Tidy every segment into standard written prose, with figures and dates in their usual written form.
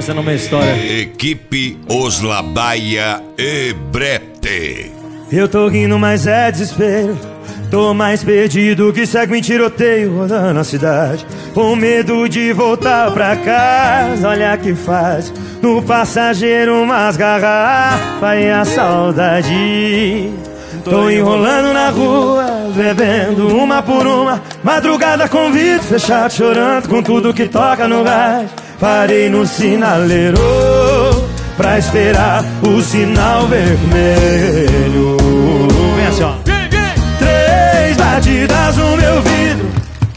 pensando numa história. Equipe Oslabaia e Brete. Eu tô rindo, mas é desespero. Tô mais perdido que segue em tiroteio rodando a cidade, com medo de voltar pra casa. Olha que faz no passageiro umas garrafas e a saudade. Tô enrolando na rua, bebendo uma por uma, madrugada com vidro fechado, chorando com tudo que toca no rádio. Parei no sinaleiro pra esperar o sinal vermelho. Vem assim, ó. Três batidas no meu vidro.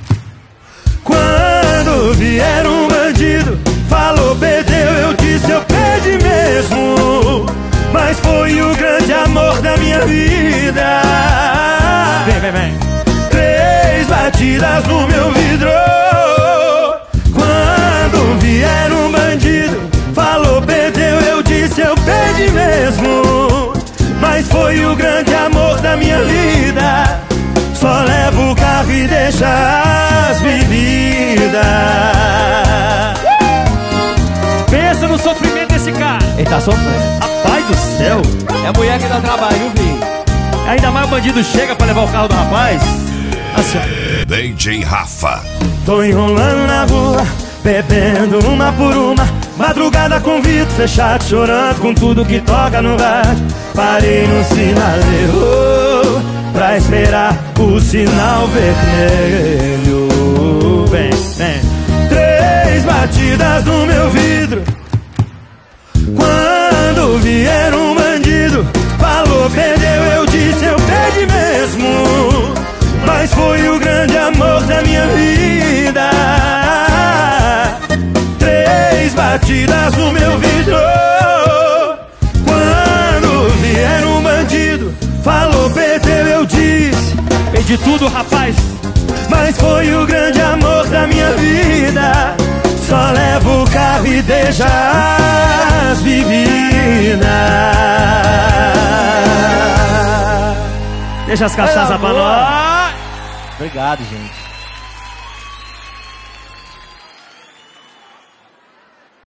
Quando vier um bandido, falou perdeu, eu disse eu perdi mesmo. Mas foi o grande amor da minha vida. Vem. Três batidas no meu vidro. Quando vier um bandido, falou perdeu, eu disse eu perdi mesmo. Mas foi o grande amor da minha vida. Só levo o carro e deixa as bebidas. Pensa no sofrimento desse cara. Ele tá sofrendo. Rapaz do céu. É a mulher que dá trabalho, viu? Ainda mais o bandido chega pra levar o carro do rapaz. Assim, ó. DJ Rafa. Tô enrolando na rua, bebendo uma por uma, madrugada com vidro fechado, chorando com tudo que toca no rádio. Parei no sinaleiro pra esperar o sinal vermelho. Vem. Três batidas no meu vidro. Quando vier um bandido, falou perdeu, eu disse eu perdi mesmo. Mas foi o grande amor da minha vida. Três batidas no meu vidro. Quando vier um bandido, falou perdeu, eu disse Perdi tudo, rapaz. mas foi o grande amor da minha vida. Só levo o carro e deixa as bebidas. Deixa as cachaças pra nós. Obrigado, gente.